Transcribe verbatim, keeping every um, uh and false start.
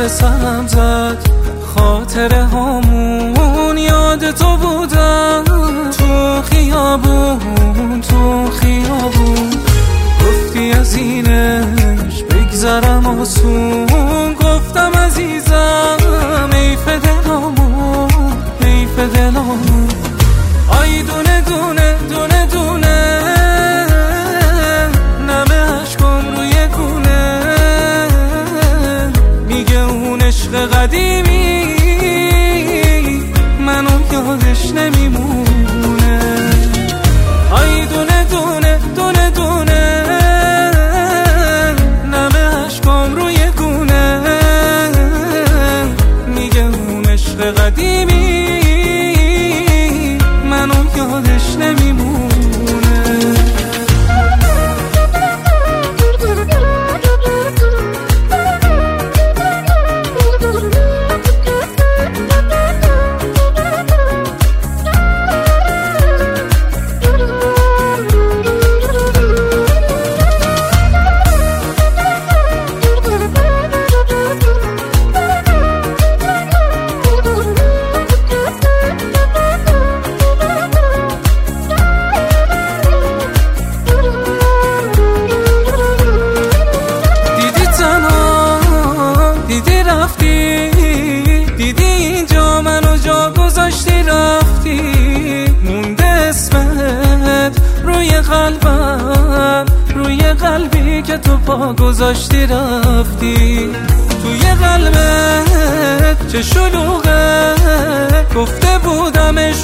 به سرم زد، خاطره هامون یاد تو بودم، تو خیابون تو خیابون. گفتی از اینش بگذرم آسون، گفتم عزیزم حیف دلامون حیف دلامون. آی دونه دونه دونه دونه نمه عشقم روی گونه، میگه اون عشق قدیمی منو یادش نمیمونه. آی دونه دونه دونه دونه نمه عشقم روی گونه، میگه اون عشق قدیمی منو یادش نمیمونه. دیدی اینجا منو جا گذاشتی رفتی، مونده اسمت روی قلبم، روی قلبی که تو پا گذاشتی رفتی. توی قلبت چه شلوغه، گفته بودمش